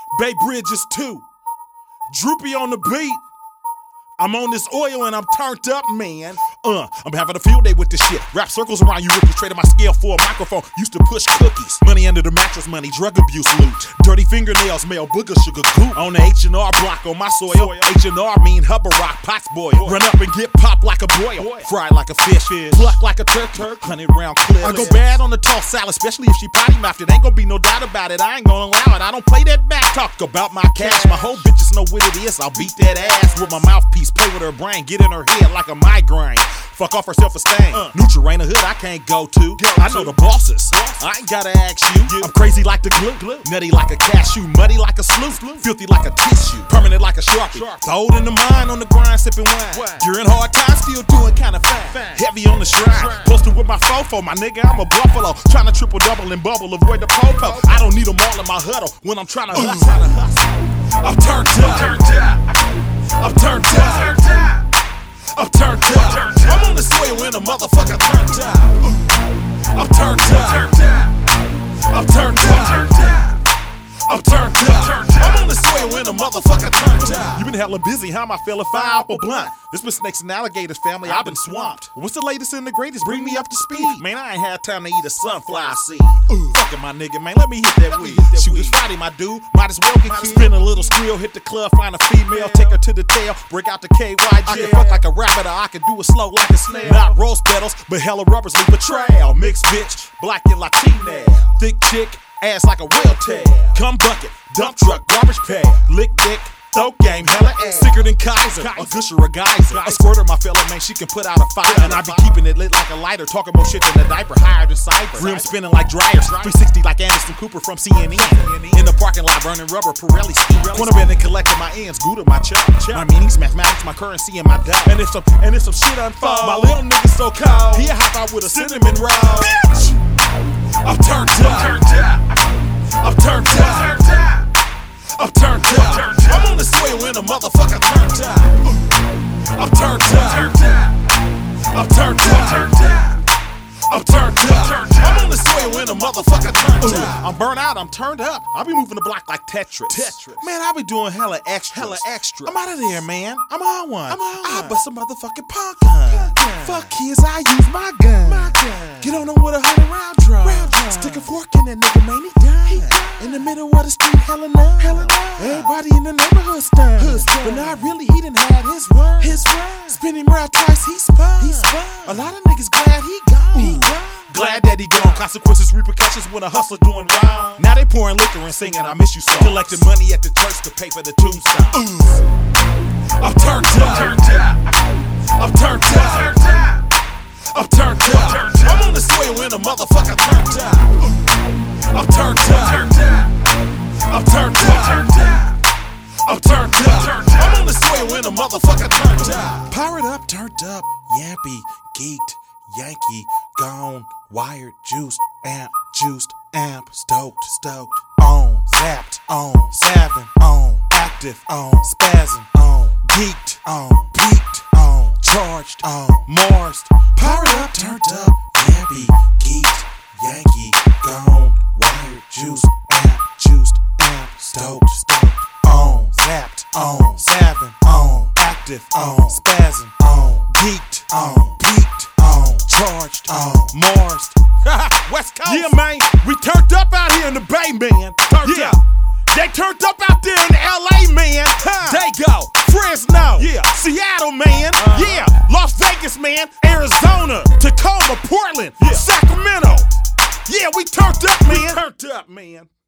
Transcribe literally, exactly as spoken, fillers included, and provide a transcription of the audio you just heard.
Bay Bridges two. Droopy on the beat. I'm on this oil and I'm turned up, man. Uh, I'm having a field day with this shit. Wrap circles around you rookies, trading my scale for a microphone. Used to push cookies. Money under the mattress, money, drug abuse loot. Dirty fingernails, male booger, sugar goop. On the H and R block on my soil. H and R mean hubba rock, pots boil. Run up and get popped like a boil. Fried like a fish, pluck like a turk, hundred round clip. I go bad on the tossed salad, especially if she potty mouthed. It ain't gonna be no doubt about it. I ain't gonna allow it. I don't play that back talk about my cash. My whole bitches know what it is. I'll beat that ass with my mouthpiece. Play with her brain, get in her head like a migraine. Fuck off her self-esteem. Uh. Neutral ain't a hood I can't go to. Go I know to. the bosses. Boss. I ain't gotta ask you. Yeah. I'm crazy like the glue. glue. Nutty like a cashew. Muddy like a slough. Filthy like a tissue. Permanent like a sharpie. Sharpie. Old in the mind, on the grind, sipping wine. wine. You're in hard times, still doing kinda fine. fine. Heavy on the shrine. Posted with my fofo. My nigga, I'm a buffalo. Trying to triple double and bubble. Avoid the popo. I don't need them all in my huddle when I'm trying to hustle. I'm turned up. I'm turned up. I'm turned up. I'm on this way when a motherfucker turned up. I'm turned up. I'm turned up. I'm turned up. I'm on this way when a motherfucker turned up. You been hella busy, huh, my fella? Fire up a blunt. This been snakes and alligators, family. I've been swamped. What's the latest and the greatest? Bring me up to speed. Man, I ain't had time to eat a sunflower seed. Fucking my nigga, man. Let me hit that weed. Shoot, it's Friday, my dude. Might as well get killed. Spin a little skrill, hit the club, find a female, take her to the tail, break out the K Y J. I can fuck like a rabbit, or I can do it slow like a snail. Not rose petals, but hella rubbers leave a trail. Mixed bitch, black and Latina. Thick chick, ass like a whale tail. Come bucket, dump truck, garbage pad. Lick dick, throat game, hella ass. Sicker than Kaiser, a gusher, a geyser. A squirter, my fella, man, she can put out a fire. And I be keeping it lit like a lighter, talking more shit than a diaper, higher than cyber. Rim spinning like dryers, three sixty like Anderson Cooper from C N N. In the parking lot, burning rubber, Pirelli ski. Corner bend and collecting my ends, Gouda, my chop. My meanings, mathematics, my currency, and my dot. And if some, and if some shit unfold, my little nigga so cold, he'll hop out with a cinnamon roll. Bitch! I'm turned up. I'm turned up. I'm turned up. I'm on this way when a motherfucker turned up. I'm turned up. I'm turned up. I'm turned up. I'm on this way when a motherfucker turned up. I'm burnt out. I'm turned up. I be moving the block like Tetris. Tetris. Man, I be doing hella extra. Hella extra. I'm out of there, man. I'm on one. I'm on I bust a motherfucking punk gun. Fuck kids, I use my gun. My gun. Get on them with a hundred round drum. Round drum. Stick a fork in that nigga, man. He done. He done. In the middle of the street, hella numb. Hella numb. Everybody in the neighborhood stunned. Hood stunned. But not really. He done had his word. His word. Spin him around twice. He spun. He spun. A lot of niggas glad he gone. He gone. Glad that he gone. Consequences, repercussions when a hustler doing wrong. Now they pouring liquor and singing I miss you so. Collecting money at the church to pay for the tombstone. Uh. I'm turned up. I'm turned up. I'm turned up. I'm on this way when a motherfucker turned up. I'm turned up. I'm turned up. I'm turned up. I'm on this way when a motherfucker turned up. Powered up, turned up, yappy, geeked, Yankee, gone, wired, juiced, amp, juiced, amp, stoked, stoked, on, zapped, on, savin, on, active, on, spazzing, on, geeked, on, peaked, on, charged, on, marsed, powered up, turned up, yappy, geeked, Yankee, gone, wired, juiced, amp, juiced, amp, stoked, stoked, on, zapped, on, savin, on, active, on, spazzing, on, geeked, on, peaked, on, charged, on, marsed. West Coast. Yeah, man, we turned up out here in the Bay, man. Turned yeah. up. They turned up out there in L A, man. Huh. They go. Fresno. Yeah. Seattle, man. Uh-huh. Yeah. Las Vegas, man. Arizona. Tacoma, Portland. Yeah. Sacramento. Yeah, we turned up, man. We turned up, man.